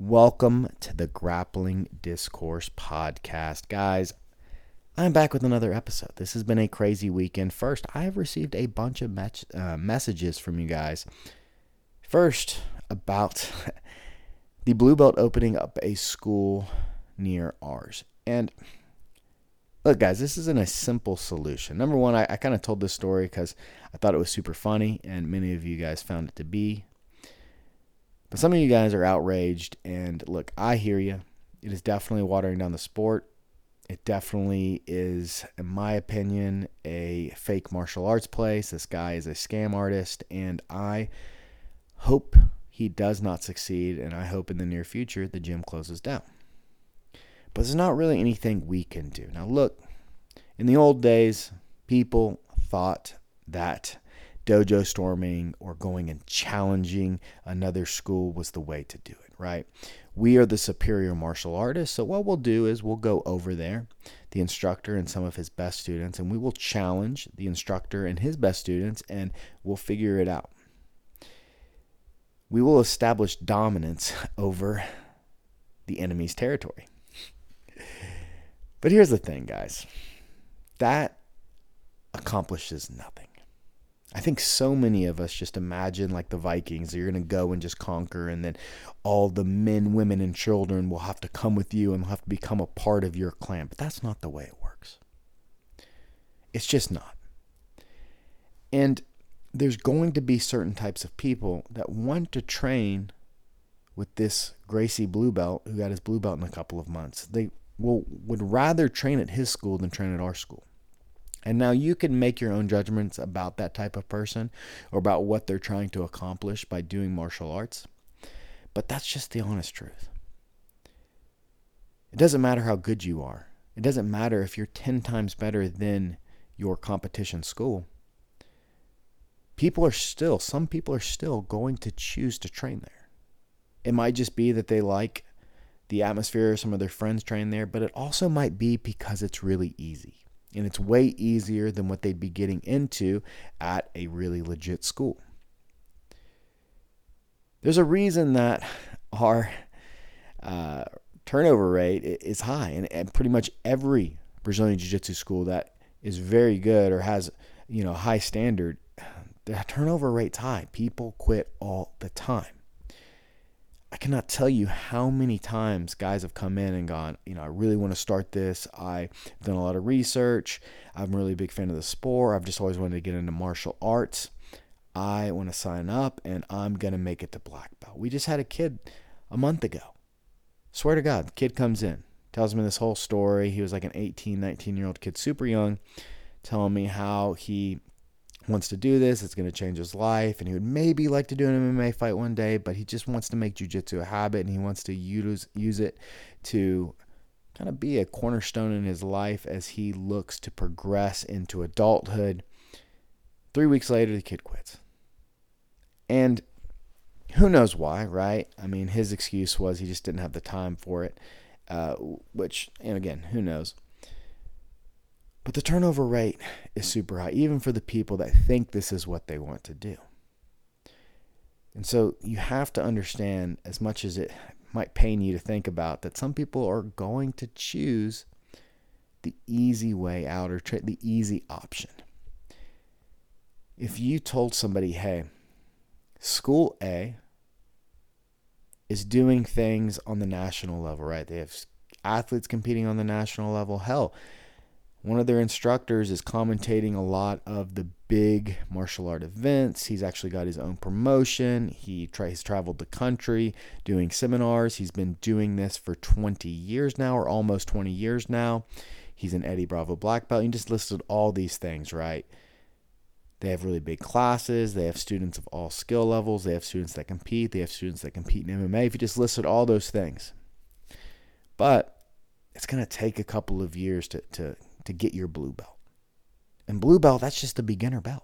Welcome to the Grappling Discourse podcast. Guys, I'm back with another episode. This has been a crazy weekend. First, I have received a bunch of messages from you guys. First, about the Blue Belt opening up a school near ours. And look, guys, this isn't a simple solution. Number one, I kind of told this story because I thought it was super funny, and many of you guys found it to be. But some of you guys are outraged, and look, I hear you. It is definitely watering down the sport. It definitely is, in my opinion, a fake martial arts place. This guy is a scam artist, and I hope he does not succeed, and I hope in the near future the gym closes down. But there's not really anything we can do. Now, look, in the old days, people thought that dojo storming or going and challenging another school was the way to do it, right? We are the superior martial artists, so what we'll do is we'll go over there, the instructor and some of his best students, and we will challenge the instructor and his best students, and we'll figure it out. We will establish dominance over the enemy's territory. But here's the thing, guys. That accomplishes nothing. I think so many of us just imagine like the Vikings, you're going to go and just conquer, and then all the men, women, and children will have to come with you and will have to become a part of your clan. But that's not the way it works. It's just not. And there's going to be certain types of people that want to train with this Gracie Blue Belt who got his Blue Belt in a couple of months. They would rather train at his school than train at our school. And now you can make your own judgments about that type of person or about what they're trying to accomplish by doing martial arts. But that's just the honest truth. It doesn't matter how good you are. It doesn't matter if you're 10 times better than your competition school. Some people are still going to choose to train there. It might just be that they like the atmosphere, some of their friends train there, but it also might be because it's really easy. And it's way easier than what they'd be getting into at a really legit school. There's a reason that our turnover rate is high. And pretty much every Brazilian Jiu-Jitsu school that is very good or has high standard, the turnover rate's high. People quit all the time. I cannot tell you how many times guys have come in and gone, I really want to start this. I've done a lot of research. I'm a really big fan of the sport. I've just always wanted to get into martial arts. I want to sign up and I'm going to make it to black belt. We just had a kid a month ago. Swear to God, the kid comes in, tells me this whole story. He was like an 18, 19-year-old kid, super young, telling me how he wants to do this. It's going to change his life, and he would maybe like to do an MMA fight one day, but he just wants to make jiu-jitsu a habit, and he wants to use it to kind of be a cornerstone in his life as he looks to progress into adulthood. 3 weeks later, the kid quits. And who knows why, right? I mean, his excuse was he just didn't have the time for it, and again, who knows? But the turnover rate is super high, even for the people that think this is what they want to do. And so you have to understand, as much as it might pain you to think about, that some people are going to choose the easy way out or the easy option. If you told somebody, hey, school A is doing things on the national level, right? They have athletes competing on the national level. Hell, one of their instructors is commentating a lot of the big martial art events. He's actually got his own promotion. He's traveled the country doing seminars. He's been doing this for 20 years now, or almost 20 years now. He's an Eddie Bravo black belt. You just listed all these things, right? They have really big classes. They have students of all skill levels. They have students that compete. They have students that compete in MMA. If you just listed all those things. But it's going to take a couple of years to get your blue belt. And blue belt, that's just a beginner belt.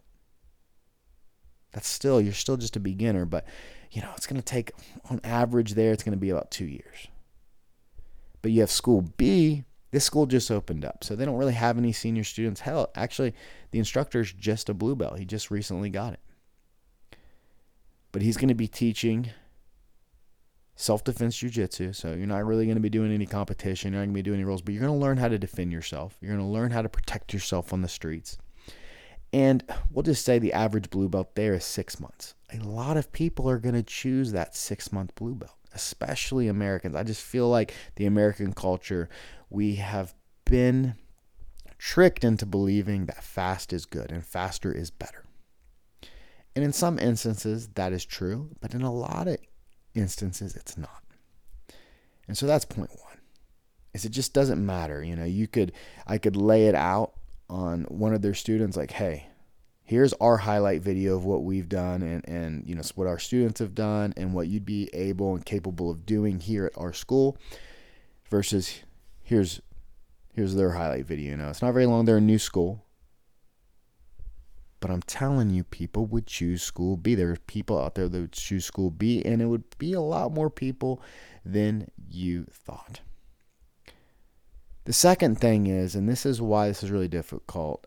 You're still just a beginner, but it's going to take, on average there, it's going to be about 2 years. But you have school B. This school just opened up, so they don't really have any senior students. Hell, actually, the instructor's just a blue belt. He just recently got it. But he's going to be teaching self-defense jiu-jitsu. So you're not really going to be doing any competition. You're not going to be doing any rules, but you're going to learn how to defend yourself. You're going to learn how to protect yourself on the streets. And we'll just say the average blue belt there is 6 months. A lot of people are going to choose that 6-month blue belt, especially Americans. I just feel like the American culture, we have been tricked into believing that fast is good and faster is better. And in some instances, that is true, but in a lot of instances, it's not. And so that's point one, is it just doesn't matter. I could lay it out on one of their students like, hey, here's our highlight video of what we've done and what our students have done and what you'd be able and capable of doing here at our school versus here's their highlight video. It's not very long. They're a new school. But I'm telling you, people would choose school B. There are people out there that would choose school B, and it would be a lot more people than you thought. The second thing is, and this is why this is really difficult,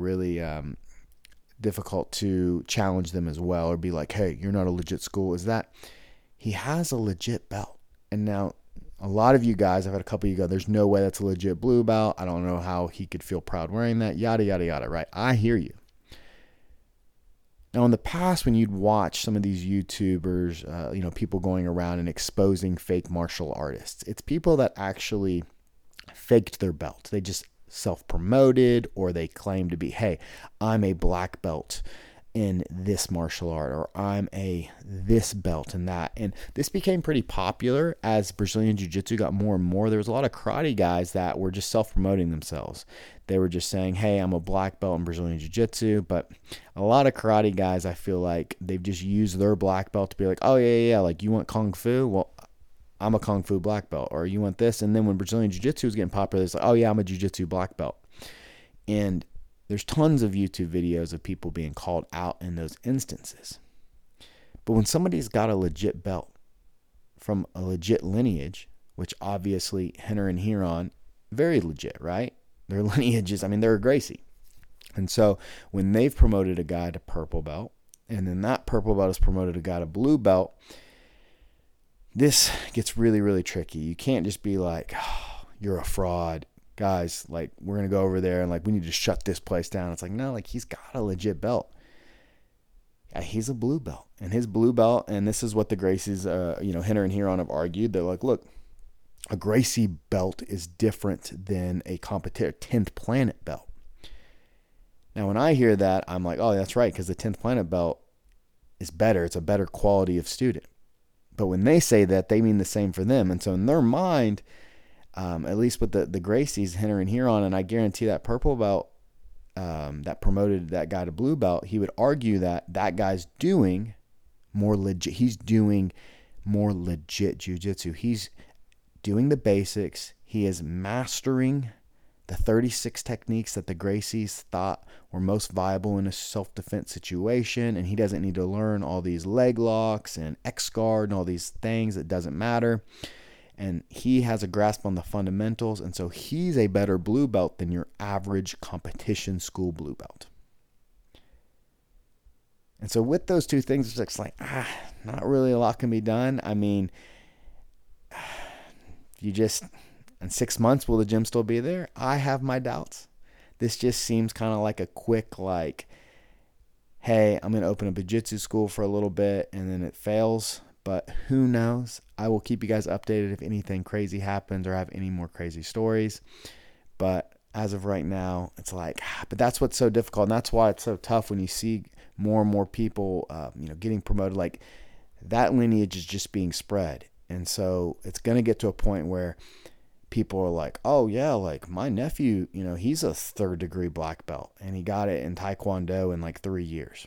difficult to challenge them as well, or be like, hey, you're not a legit school, is that he has a legit belt. And now, a lot of you guys, I've had a couple of you go, there's no way that's a legit blue belt. I don't know how he could feel proud wearing that, yada, yada, yada, right? I hear you. Now, in the past, when you'd watch some of these YouTubers, people going around and exposing fake martial artists, it's people that actually faked their belt. They just self-promoted, or they claim to be, hey, I'm a black belt in this martial art, or I'm a this belt and that. And this became pretty popular as Brazilian Jiu-Jitsu got more and more. There was a lot of karate guys that were just self-promoting themselves. They were just saying, hey, I'm a black belt in Brazilian Jiu-Jitsu. But a lot of karate guys, I feel like they've just used their black belt to be like, oh, yeah, like, you want Kung Fu? Well, I'm a Kung Fu black belt. Or you want this? And then when Brazilian Jiu-Jitsu was getting popular, it's like, oh, yeah, I'm a Jiu-Jitsu black belt. And there's tons of YouTube videos of people being called out in those instances. But when somebody's got a legit belt from a legit lineage, which obviously Rener and Ryron, very legit, right? Their lineages, they're a Gracie. And so when they've promoted a guy to purple belt, and then that purple belt has promoted a guy to blue belt, this gets really, really tricky. You can't just be like, oh, you're a fraud. Guys, like, we're going to go over there and, like, we need to shut this place down. It's like, no, like, he's got a legit belt. Yeah, he's a blue belt. And his blue belt, and this is what the Gracies, Rener and Ryron have argued. They're like, look, a Gracie belt is different than a competitor 10th Planet belt. Now, when I hear that, I'm like, oh, that's right, because the 10th Planet belt is better. It's a better quality of student. But when they say that, they mean the same for them. And so in their mind, at least with the Gracies, Rener and Ryron, and I guarantee that purple belt that promoted that guy to blue belt, he would argue that guy's doing more legit. He's doing more legit jiu-jitsu. He's doing the basics. He is mastering the 36 techniques that the Gracies thought were most viable in a self-defense situation, and he doesn't need to learn all these leg locks and X-guard and all these things. It doesn't matter. And he has a grasp on the fundamentals, and so he's a better blue belt than your average competition school blue belt. And so with those two things, it's like, not really a lot can be done. In 6 months, will the gym still be there? I have my doubts. This just seems kind of like a quick, like, hey, I'm going to open a jiu-jitsu school for a little bit, and then it fails. But who knows? I will keep you guys updated if anything crazy happens or I have any more crazy stories. But as of right now, it's like, but that's what's so difficult. And that's why it's so tough when you see more and more people, getting promoted. Like, that lineage is just being spread. And so it's going to get to a point where people are like, oh yeah, like my nephew, he's a 3rd degree black belt and he got it in Taekwondo in like 3 years.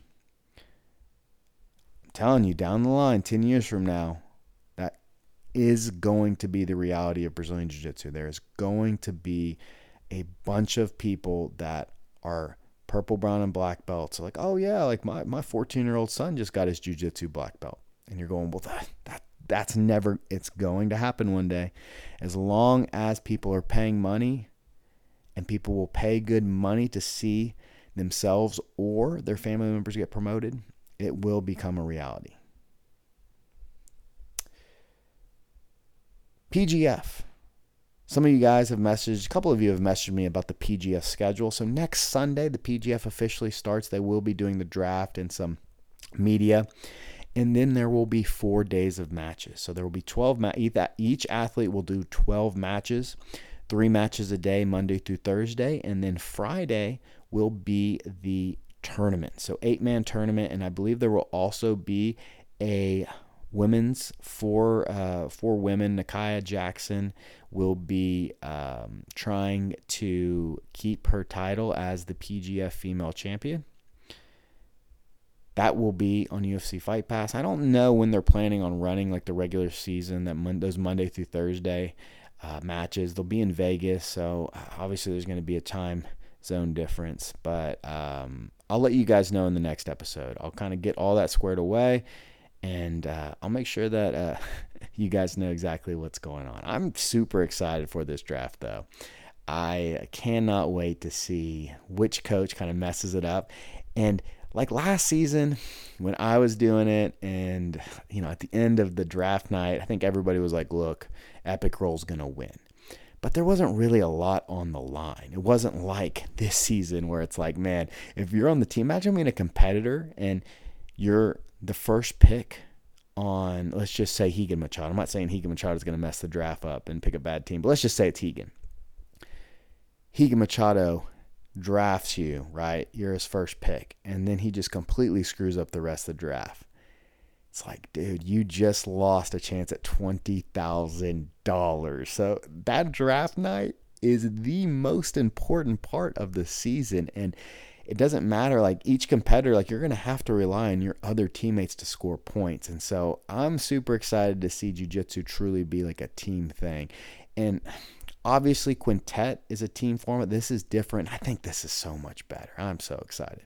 Telling you, down the line, 10 years from now, that is going to be the reality of Brazilian Jiu-Jitsu. There is going to be a bunch of people that are purple, brown, and black belts. Like, oh yeah, like my 14-year-old son just got his Jiu-Jitsu black belt. And you're going, well, that's never, it's going to happen one day. As long as people are paying money, and people will pay good money to see themselves or their family members get promoted, it will become a reality. PGF. Some of you guys have messaged, a couple of you have messaged me about the PGF schedule. So next Sunday, the PGF officially starts. They will be doing the draft and some media. And then there will be 4 days of matches. So there will be 12 each athlete will do 12 matches, 3 matches a day, Monday through Thursday. And then Friday will be the tournament. So 8-man tournament. And I believe there will also be a women's for women. Nakia Jackson will be trying to keep her title as the PGF female champion. That will be on UFC Fight Pass. I don't know when they're planning on running like the regular season, those Monday through Thursday matches. They'll be in Vegas, so obviously there's going to be a time zone difference. But I'll let you guys know in the next episode. I'll kind of get all that squared away, and I'll make sure that you guys know exactly what's going on. I'm super excited for this draft, though. I cannot wait to see which coach kind of messes it up. And like last season when I was doing it, and at the end of the draft night, I think everybody was like, look, Epic Roll's going to win. But there wasn't really a lot on the line. It wasn't like this season where it's like, man, if you're on the team, imagine being a competitor and you're the first pick on, let's just say Rigan Machado. I'm not saying Rigan Machado is going to mess the draft up and pick a bad team, but let's just say it's Rigan. Rigan Machado drafts you, right? You're his first pick, and then he just completely screws up the rest of the draft. It's like, dude, you just lost a chance at $20,000. So that draft night is the most important part of the season, and it doesn't matter, like each competitor, like you're going to have to rely on your other teammates to score points. And so I'm super excited to see jiu-jitsu truly be like a team thing. And obviously, quintet is a team format. This is different. I think this is so much better. I'm so excited.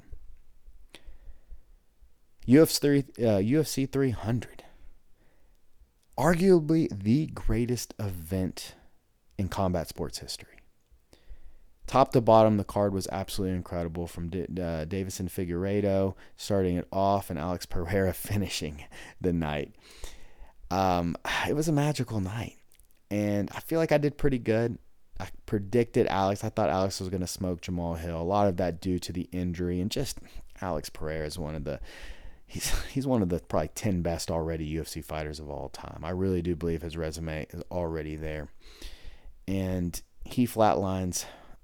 UFC 300. Arguably the greatest event in combat sports history. Top to bottom, the card was absolutely incredible, from Davison Figueiredo starting it off and Alex Pereira finishing the night. It was a magical night. And I feel like I did pretty good. I predicted Alex. I thought Alex was going to smoke Jamal Hill. A lot of that due to the injury. And just Alex Pereira is he's one of the probably 10 best already UFC fighters of all time. I really do believe his resume is already there. And he flatlines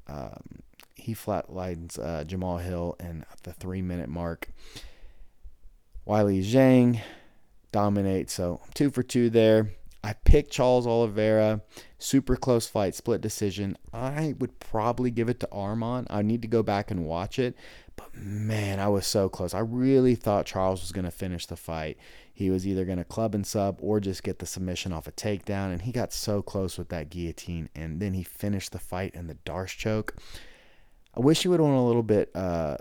Jamal Hill in the 3-minute mark. Weili Zhang dominates. So 2 for 2 there. I picked Charles Oliveira. Super close fight, split decision. I would probably give it to Arman. I need to go back and watch it. But, man, I was so close. I really thought Charles was going to finish the fight. He was either going to club and sub or just get the submission off a takedown. And he got so close with that guillotine. And then he finished the fight in the Darce choke. I wish he would have won a little bit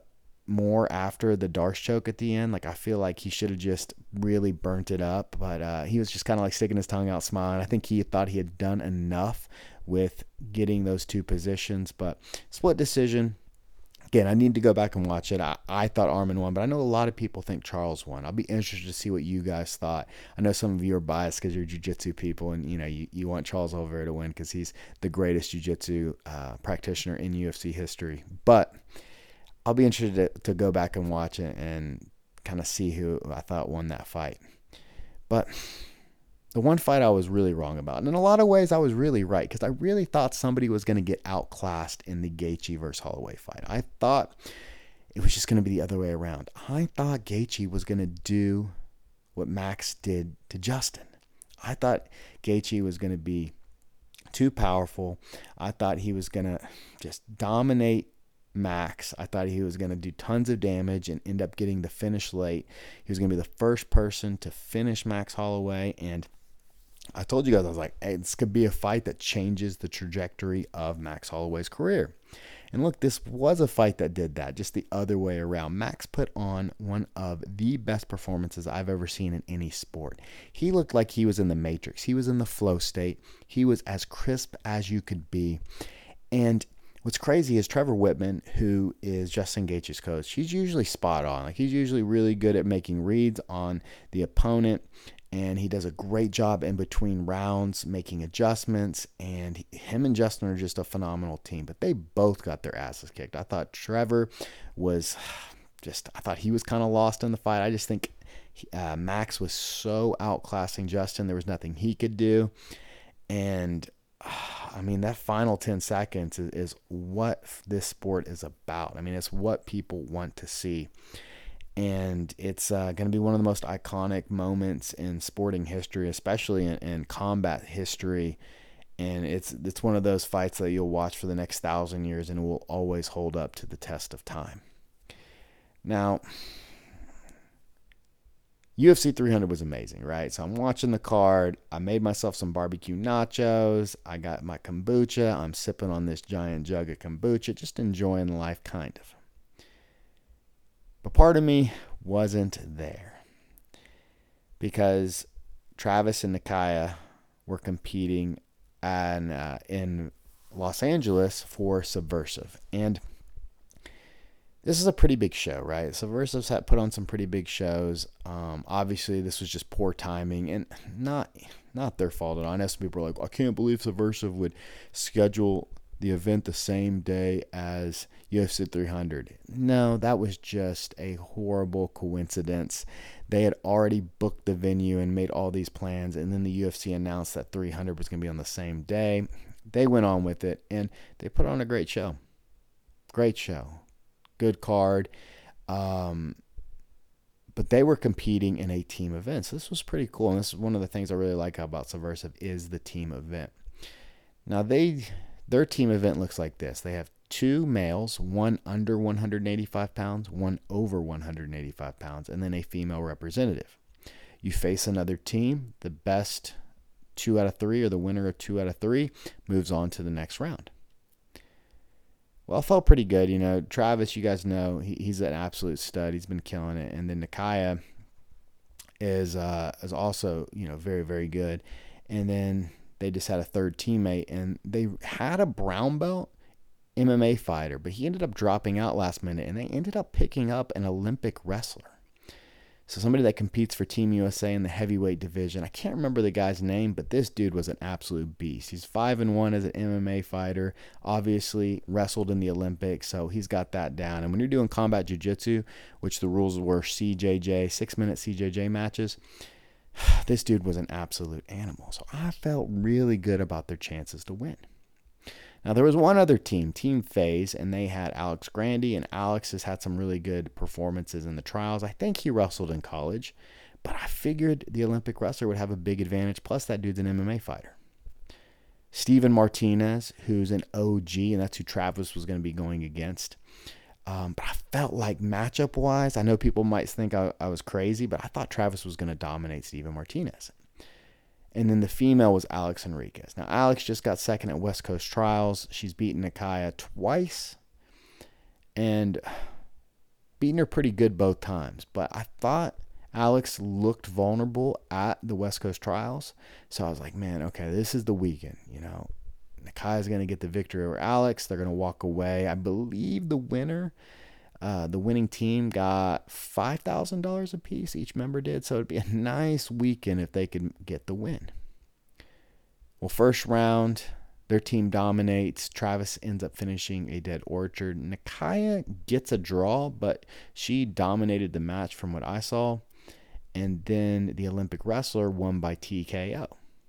more after the Darce choke at the end. Like, I feel like he should have just really burnt it up, but he was just kind of like sticking his tongue out smiling. I think he thought he had done enough with getting those 2 positions, but split decision. Again, I need to go back and watch it. I thought Arman won, but I know a lot of people think Charles won. I'll be interested to see what you guys thought. I know some of you are biased because you're jiu-jitsu people, and you want Charles Oliveira to win because he's the greatest jiu-jitsu practitioner in UFC history. But I'll be interested to go back and watch it and kind of see who I thought won that fight. But the one fight I was really wrong about, and in a lot of ways I was really right, because I really thought somebody was going to get outclassed in the Gaethje versus Holloway fight. I thought it was just going to be the other way around. I thought Gaethje was going to do what Max did to Justin. I thought Gaethje was going to be too powerful. I thought he was going to just dominate Max. I thought he was going to do tons of damage and end up getting the finish late. He was going to be the first person to finish Max Holloway, and I told you guys, I was like, hey, this could be a fight that changes the trajectory of Max Holloway's career. And look, this was a fight that did that, just the other way around. Max put on one of the best performances I've ever seen in any sport. He looked like he was in the Matrix. He was in the flow state. He was as crisp as you could be. And what's crazy is Trevor Whitman, who is Justin Gaethje's coach, he's usually spot on. Like, he's usually really good at making reads on the opponent. And he does a great job in between rounds making adjustments. And him and Justin are just a phenomenal team. But they both got their asses kicked. I thought Trevor was I thought he was kind of lost in the fight. I just think Max was so outclassing Justin. There was nothing he could do. And I mean, that final 10 seconds is what this sport is about. I mean, it's what people want to see. And it's going to be one of the most iconic moments in sporting history, especially in combat history. And it's one of those fights that you'll watch for the next 1,000 years and it will always hold up to the test of time. Now, UFC 300 was amazing, right? So I'm watching the card. I made myself some barbecue nachos. I got my kombucha. I'm sipping on this giant jug of kombucha, just enjoying life, kind of. But part of me wasn't there because Travis and Nakia were competing in Los Angeles for Subversive. And this is a pretty big show, right? Subversive's had put on some pretty big shows. Obviously, this was just poor timing and not their fault at all. I know some people are like, I can't believe Subversive would schedule the event the same day as UFC 300. No, that was just a horrible coincidence. They had already booked the venue and made all these plans, and then the UFC announced that 300 was going to be on the same day. They went on with it, and they put on a great show. Great show. Good card. But they were competing in a team event. So this was pretty cool. And this is one of the things I really like about Subversive is the team event. Now their team event looks like this. They have 2 males, one under 185 pounds, one over 185 pounds, and then a female representative. You face another team. The best 2 out of 3 or the winner of 2 out of 3 moves on to the next round. Well, it felt pretty good. You know, Travis, you guys know, he's an absolute stud. He's been killing it. And then Nakia is also, you know, very, very good. And then they just had a third teammate, and they had a brown belt MMA fighter, but he ended up dropping out last minute, and they ended up picking up an Olympic wrestler. So somebody that competes for Team USA in the heavyweight division. I can't remember the guy's name, but this dude was an absolute beast. He's 5-1 as an MMA fighter, obviously wrestled in the Olympics, so he's got that down. And when you're doing combat jiu-jitsu, which the rules were CJJ, 6-minute CJJ matches, this dude was an absolute animal. So I felt really good about their chances to win. Now, there was one other team, Team FaZe, and they had Alex Grandy, and Alex has had some really good performances in the trials. I think he wrestled in college, but I figured the Olympic wrestler would have a big advantage, plus that dude's an MMA fighter. Steven Martinez, who's an OG, and that's who Travis was going to be going against. But I felt like matchup-wise, I know people might think I was crazy, but I thought Travis was going to dominate Steven Martinez. And then the female was Alex Enriquez. Now, Alex just got second at West Coast Trials. She's beaten Nakia twice and beaten her pretty good both times. But I thought Alex looked vulnerable at the West Coast Trials. So I was like, man, okay, this is the weekend. You know, Nakia's going to get the victory over Alex. They're going to walk away. I believe the winning team got $5,000 apiece. Each member did. So it'd be a nice weekend if they could get the win. Well, first round, their team dominates. Travis ends up finishing a dead orchard. Nakia gets a draw, but she dominated the match from what I saw. And then the Olympic wrestler won by TKO.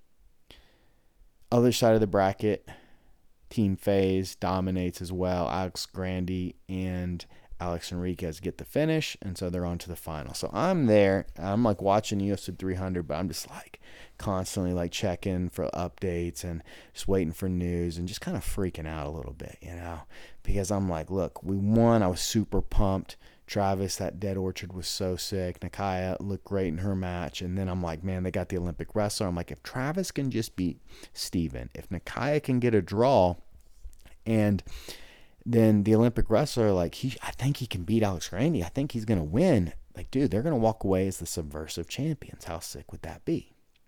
Other side of the bracket, Team FaZe dominates as well. Alex Grandy and Alex Enriquez get the finish, and so they're on to the final. So I'm there. I'm like watching UFC 300, but I'm just like constantly like checking for updates and just waiting for news and just kind of freaking out a little bit, you know, because I'm like, look, we won. I was super pumped. Travis, that dead orchard was so sick. Nakia looked great in her match. And then I'm like, man, they got the Olympic wrestler. I'm like, if Travis can just beat Steven, if Nakia can get a draw, and then the Olympic wrestler, like, I think he can beat Alex Grandy. I think he's going to win. Like, dude, they're going to walk away as the Subversive champions. How sick would that be?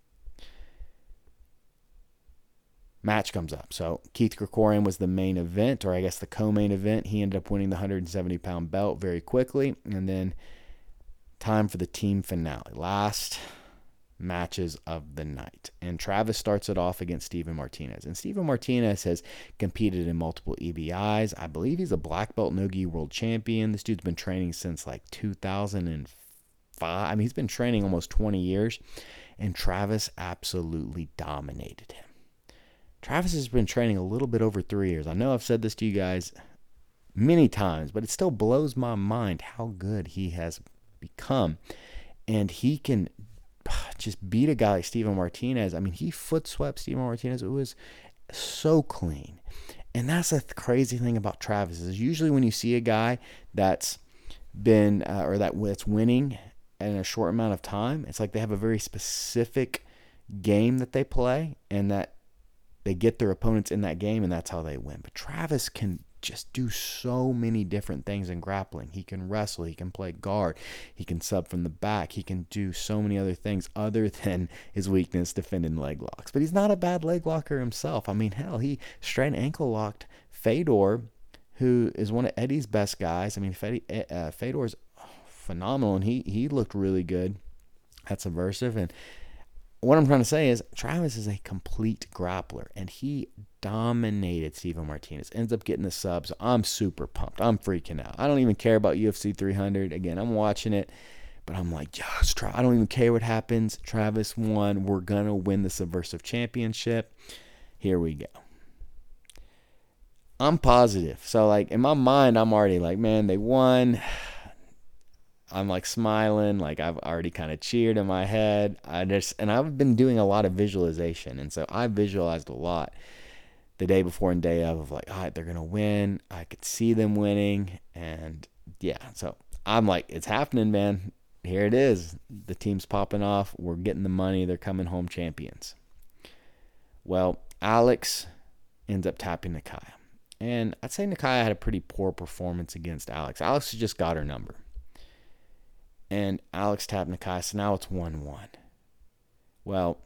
Match comes up. So Keith Krikorian was the main event, or I guess the co-main event. He ended up winning the 170-pound belt very quickly. And then time for the team finale. Last matches of the night. And Travis starts it off against Steven Martinez. And Steven Martinez has competed in multiple EBIs. I believe he's a black belt no-gi world champion. This dude's been training since like 2005. I mean, he's been training almost 20 years. And Travis absolutely dominated him. Travis has been training a little bit over 3 years. I know I've said this to you guys many times, but it still blows my mind how good he has become. And he can just beat a guy like Steven Martinez. I mean, he foot swept Steven Martinez. It was so clean. And that's the crazy thing about Travis is usually when you see a guy that's been that's winning in a short amount of time, it's like they have a very specific game that they play and that they get their opponents in that game and that's how they win. But Travis can just do so many different things in grappling. He can wrestle, he can play guard, he can sub from the back, he can do so many other things other than his weakness defending leg locks. But he's not a bad leg locker himself. I mean, hell, he straight ankle locked Fedor, who is one of Eddie's best guys. I mean, Fedor's phenomenal, and he looked really good at Subversive. And what I'm trying to say is Travis is a complete grappler, and he dominated Steven Martinez. Ends up getting the subs. I'm super pumped. I'm freaking out. I don't even care about UFC 300. Again, I'm watching it, but I'm like, yes, I don't even care what happens. Travis won. We're going to win the Subversive Championship. Here we go. I'm positive. So, like, in my mind, I'm already like, man, they won. I'm like smiling, like I've already kind of cheered in my head. And I've been doing a lot of visualization. And so I visualized a lot the day before and day of like, all right, they're going to win. I could see them winning. And yeah, so I'm like, it's happening, man. Here it is. The team's popping off. We're getting the money. They're coming home champions. Well, Alex ends up tapping Nakaya. And I'd say Nakaya had a pretty poor performance against Alex. Alex just got her number. And Alex tapped Nakaya, so now it's 1-1. Well,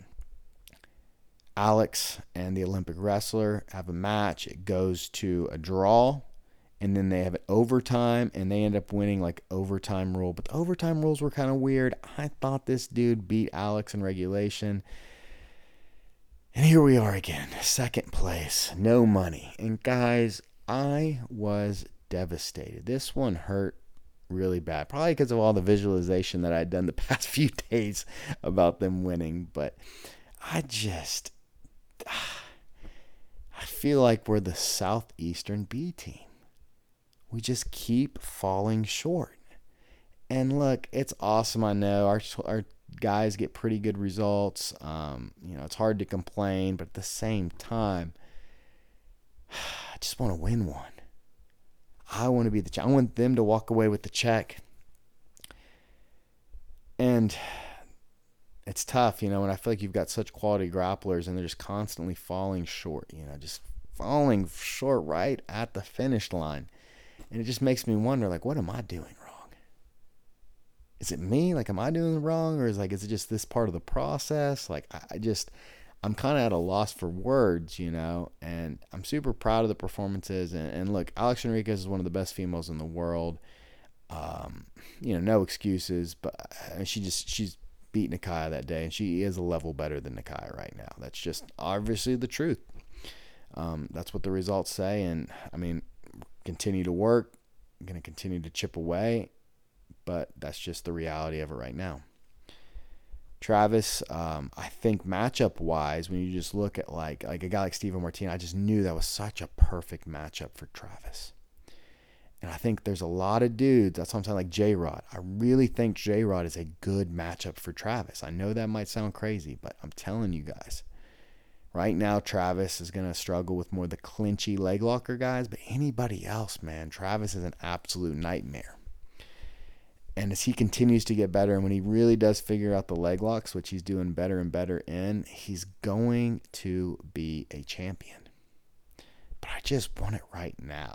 Alex and the Olympic wrestler have a match. It goes to a draw, and then they have an overtime, and they end up winning like overtime rule. But the overtime rules were kind of weird. I thought this dude beat Alex in regulation. And here we are again, second place, no money. And guys, I was devastated. This one hurt really bad, probably because of all the visualization that I'd done the past few days about them winning. But I feel like we're the Southeastern B team. We just keep falling short. And look, it's awesome. I know our guys get pretty good results. It's hard to complain, but at the same time, I just want to win one. I want to be the check. I want them to walk away with the check. And it's tough, when I feel like you've got such quality grapplers and they're just constantly falling short, just falling short right at the finish line. And it just makes me wonder, like, what am I doing wrong? Is it me? Like, am I doing wrong? Or is it just this part of the process? Like, I'm kind of at a loss for words, and I'm super proud of the performances. And look, Alex Enriquez is one of the best females in the world. No excuses, but she's beat Nakaya that day, and she is a level better than Nakaya right now. That's just obviously the truth. That's what the results say. And I mean, continue to work, I'm going to continue to chip away, but that's just the reality of it right now. Travis, I think matchup-wise, when you just look at like a guy like Steven Martinez, I just knew that was such a perfect matchup for Travis. And I think there's a lot of dudes, that's what I'm saying, like J-Rod. I really think J-Rod is a good matchup for Travis. I know that might sound crazy, but I'm telling you guys, right now Travis is going to struggle with more the clinchy leg locker guys, but anybody else, man, Travis is an absolute nightmare. And as he continues to get better, and when he really does figure out the leg locks, which he's doing better and better in, he's going to be a champion. But I just want it right now.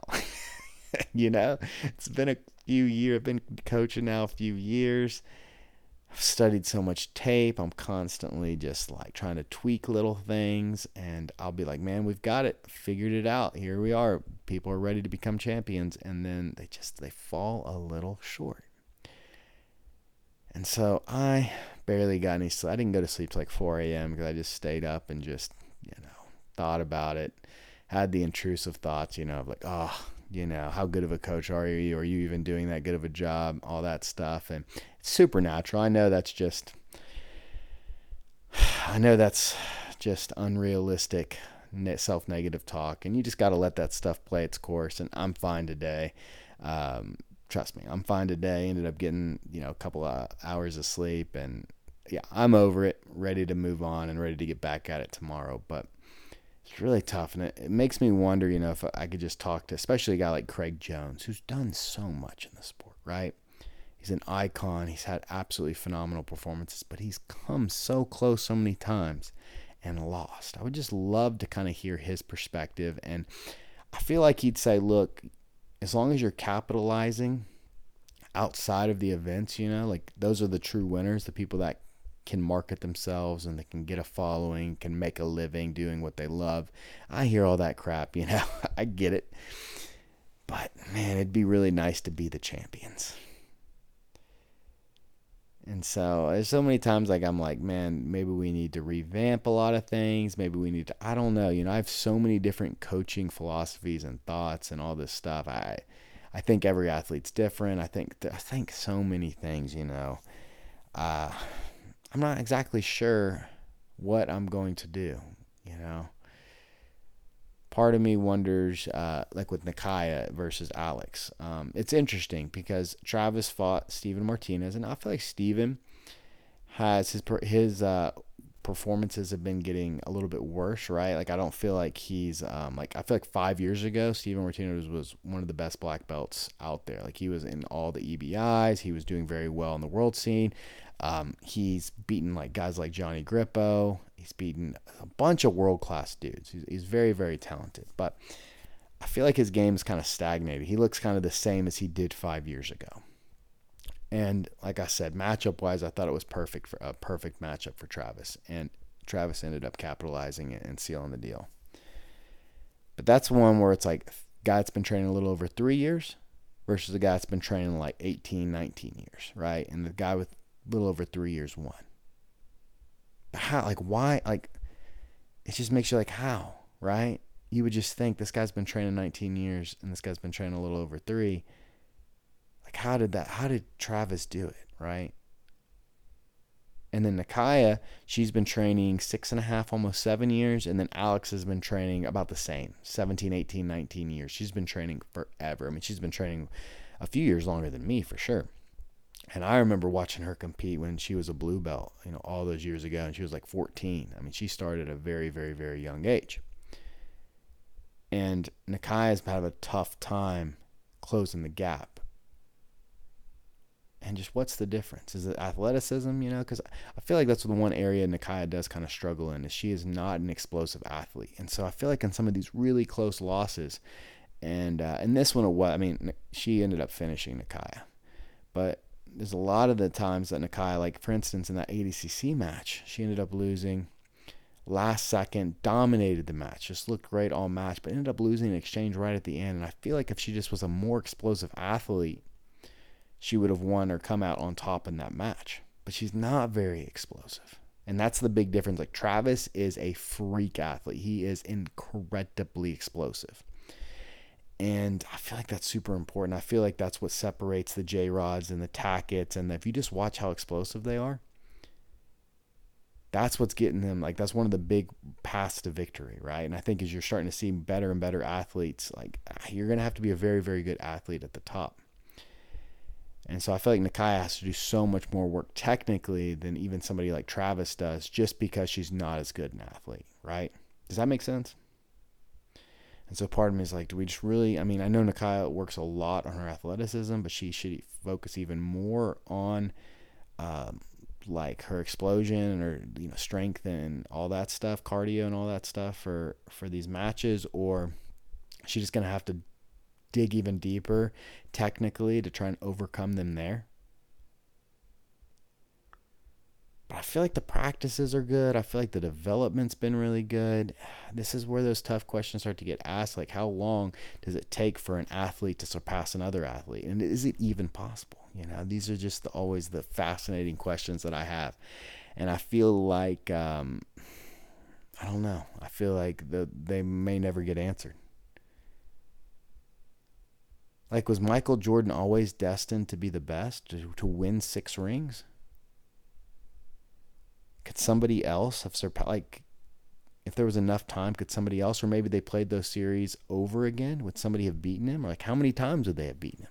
It's been a few years. I've been coaching now a few years. I've studied so much tape. I'm constantly just like trying to tweak little things. And I'll be like, man, we've got it. Figured it out. Here we are. People are ready to become champions. And then they fall a little short. And so I barely got any sleep. I didn't go to sleep till like 4 a.m. because I just stayed up and just, thought about it. Had the intrusive thoughts, of like, oh, how good of a coach are you? Are you even doing that good of a job? All that stuff. And it's supernatural. I know that's just unrealistic self-negative talk. And you just got to let that stuff play its course. And I'm fine today. Trust me, I'm fine today. Ended up getting, a couple of hours of sleep. And yeah, I'm over it, ready to move on and ready to get back at it tomorrow. But it's really tough, and it makes me wonder, if I could just talk to, especially a guy like Craig Jones, who's done so much in the sport, right? He's an icon. He's had absolutely phenomenal performances, but he's come so close so many times and lost. I would just love to kind of hear his perspective, and I feel like he'd say, look, as long as you're capitalizing outside of the events, like those are the true winners, the people that can market themselves and they can get a following, can make a living doing what they love. I hear all that crap, I get it. But man, it'd be really nice to be the champions. And so there's so many times like I'm like, man, maybe we need to revamp a lot of things. Maybe we need to, I don't know. I have so many different coaching philosophies and thoughts and all this stuff. I think every athlete's different. I think so many things, I'm not exactly sure what I'm going to do, Part of me wonders, like with Nakaya versus Alex. It's interesting because Travis fought Steven Martinez, and I feel like Steven has his performances have been getting a little bit worse, right? Like I don't feel like he's I feel like 5 years ago, Steven Martinez was one of the best black belts out there. Like he was in all the EBIs, he was doing very well in the world scene. He's beaten like guys like Johnny Grippo. He's beaten a bunch of world-class dudes. He's very, very talented. But I feel like his game's kind of stagnated. He looks kind of the same as he did 5 years ago. And like I said, matchup-wise, I thought it was perfect for a perfect matchup for Travis. And Travis ended up capitalizing it and sealing the deal. But that's one where it's like a guy that's been training a little over 3 years versus a guy that's been training like 18, 19 years, right? And the guy with little over 3 years won. But how, like, why, like, it just makes you like, how, right? You would just think this guy's been training 19 years and this guy's been training a little over 3. Like, how did Travis do it, right? And then Nakaya, she's been training 6.5, almost 7 years. And then Alex has been training about the same, 17, 18, 19 years. She's been training forever. I mean, she's been training a few years longer than me for sure. And I remember watching her compete when she was a blue belt, all those years ago, and she was like 14. I mean, she started at a very, very, very young age. And Nakaya's had a tough time closing the gap. And just what's the difference? Is it athleticism, Because I feel like that's the one area Nakaya does kind of struggle in, is she is not an explosive athlete. And so I feel like in some of these really close losses, and in this one, she ended up finishing Nakaya. But there's a lot of the times that Nakaya, like for instance in that ADCC match, she ended up losing last second, dominated the match, just looked great all match, but ended up losing an exchange right at the end. And I feel like if she just was a more explosive athlete, she would have won or come out on top in that match. But she's not very explosive. And that's the big difference. Like Travis is a freak athlete. He is incredibly explosive. And I feel like that's super important. I feel like that's what separates the J-Rods and the Tackets. And if you just watch how explosive they are, that's what's getting them. Like, that's one of the big paths to victory, right? And I think as you're starting to see better and better athletes, like, you're going to have to be a very, very good athlete at the top. And so I feel like Nakaya has to do so much more work technically than even somebody like Travis does, just because she's not as good an athlete, right? Does that make sense? And so part of me is like, do we just really, I know Nakaya works a lot on her athleticism, but she should focus even more on like her explosion or strength and all that stuff, cardio and all that stuff for these matches, or she's just going to have to dig even deeper technically to try and overcome them there. But I feel like the practices are good. I feel like the development's been really good. This is where those tough questions start to get asked. Like, how long does it take for an athlete to surpass another athlete? And is it even possible? These are just always the fascinating questions that I have. And I feel like, I don't know, I feel like they may never get answered. Like, was Michael Jordan always destined to be the best, to win 6 rings? Could somebody else have surpassed, like, if there was enough time, could somebody else, or maybe they played those series over again, would somebody have beaten him? Or like, how many times would they have beaten him?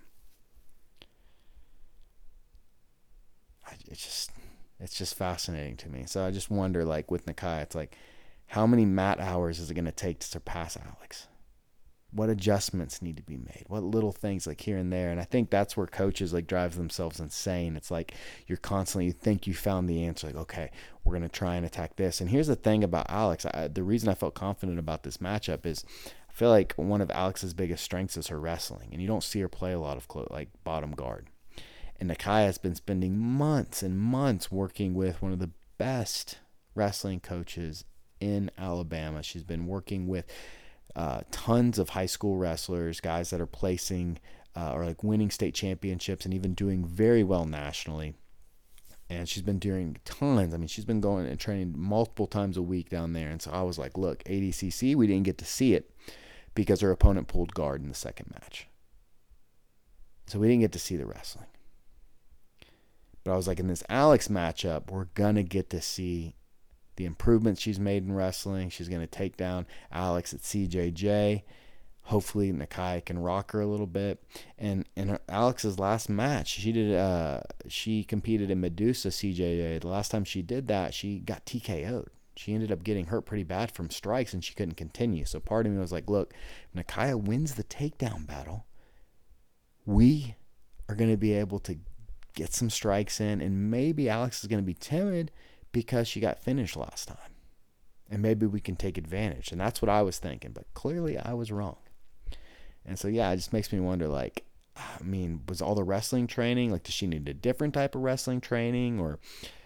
It's just fascinating to me. So I just wonder, like with Nakia, it's like, how many mat hours is it going to take to surpass Alex? What adjustments need to be made? What little things, like here and there? And I think that's where coaches like drive themselves insane. It's like you think you found the answer. Like, okay, we're going to try and attack this. And here's the thing about Alex. The reason I felt confident about this matchup is I feel like one of Alex's biggest strengths is her wrestling. And you don't see her play a lot of like bottom guard. And Nakia has been spending months and months working with one of the best wrestling coaches in Alabama. She's been working with tons of high school wrestlers, guys that are placing or like winning state championships and even doing very well nationally. And she's been doing tons. I mean, she's been going and training multiple times a week down there. And so I was like, look, ADCC, we didn't get to see it because her opponent pulled guard in the second match. So we didn't get to see the wrestling. But I was like, in this Alex matchup, we're going to get to see the improvements she's made in wrestling. She's going to take down Alex at CJJ. Hopefully Nakia can rock her a little bit. And in Alex's last match, she competed in Medusa CJJ. The last time she did that, she got TKO'd. She ended up getting hurt pretty bad from strikes, and she couldn't continue. So part of me was like, look, if Nakia wins the takedown battle, we are going to be able to get some strikes in, and maybe Alex is going to be timid because she got finished last time. And maybe we can take advantage. And that's what I was thinking, but clearly I was wrong. And so, yeah, it just makes me wonder, like, I mean, was all the wrestling training, like, does she need a different type of wrestling training, or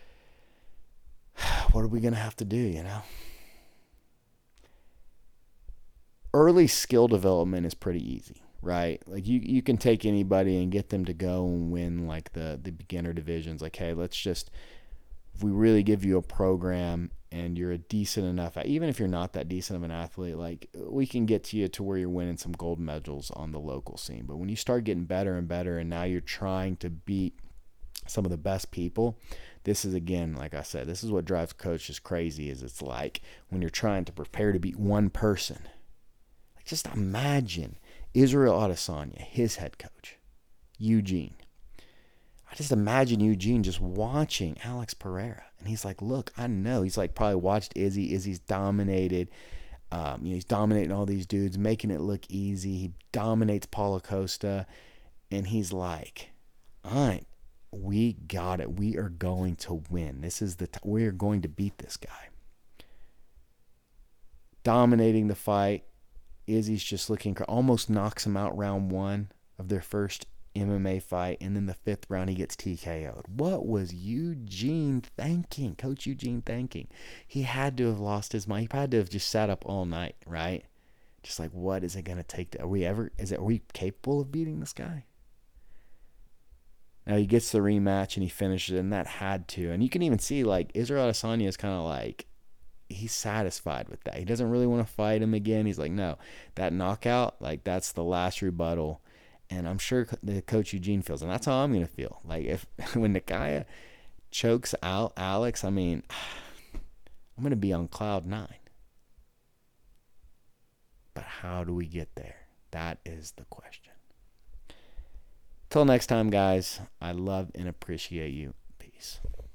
what are we going to have to do, Early skill development is pretty easy. Right? Like you can take anybody and get them to go and win like the beginner divisions. Like, hey, if we really give you a program and you're a decent enough, even if you're not that decent of an athlete, like we can get you to where you're winning some gold medals on the local scene. But when you start getting better and better, and now you're trying to beat some of the best people, this is, again, like I said, this is what drives coaches crazy. Is it's like when you're trying to prepare to beat one person. Like, just imagine Israel Adesanya, his head coach, Eugene. I just imagine Eugene just watching Alex Pereira. And he's like, look, I know. He's like probably watched Izzy. Izzy's dominated. He's dominating all these dudes, making it look easy. He dominates Paulo Costa. And he's like, all right, we got it. We are going to win. This is we are going to beat this guy. Dominating the fight. Izzy's just almost knocks him out round 1 of their first MMA fight, and then the 5th round he gets TKO'd. What was Eugene thinking? Coach Eugene thinking? He had to have lost his mind. He had to have just sat up all night, right? Just like, what is it going to take? Are we capable of beating this guy? Now he gets the rematch and he finishes it, and that had to. And you can even see, like, Israel Adesanya is kind of like, he's satisfied with that. He doesn't really want to fight him again. He's like, no, that knockout, like, that's the last rebuttal. And I'm sure the Coach Eugene feels, and that's how I'm going to feel. Like, when Nakia chokes out Alex, I mean, I'm going to be on cloud 9. But how do we get there? That is the question. Till next time, guys, I love and appreciate you. Peace.